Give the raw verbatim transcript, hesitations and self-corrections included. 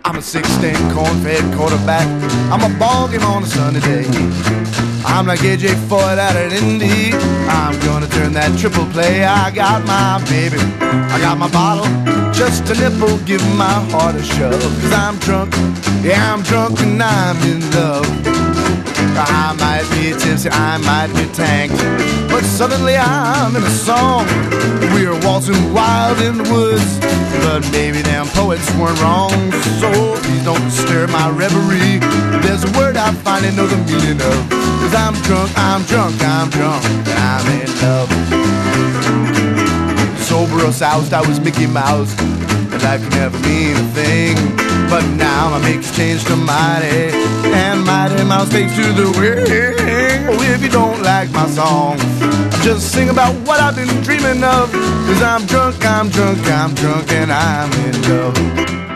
I'm a six-stain corn-fed quarterback. I'm a ball game on a sunny day. I'm like A J Foyt out at Indy. I'm gonna turn that triple play. I got my baby, I got my bottle, just a nipple, give my heart a shove. Cause I'm drunk, yeah I'm drunk and I'm in love. I might be tipsy, I might be tanked, but suddenly I'm in a song. We're waltzing wild in the woods, but maybe them poets weren't wrong. So please don't disturb my reverie. There's a word I finally know the meaning of. Cause I'm drunk, I'm drunk, I'm drunk, and I'm in love. Sober or soused, I was Mickey Mouse, and life could never mean a thing. But now my make's changed to Mighty, and Mighty Mouse takes to the wing. Oh, if you don't like my song, I'm just sing about what I've been dreaming of. Cause I'm drunk, I'm drunk, I'm drunk, and I'm in love.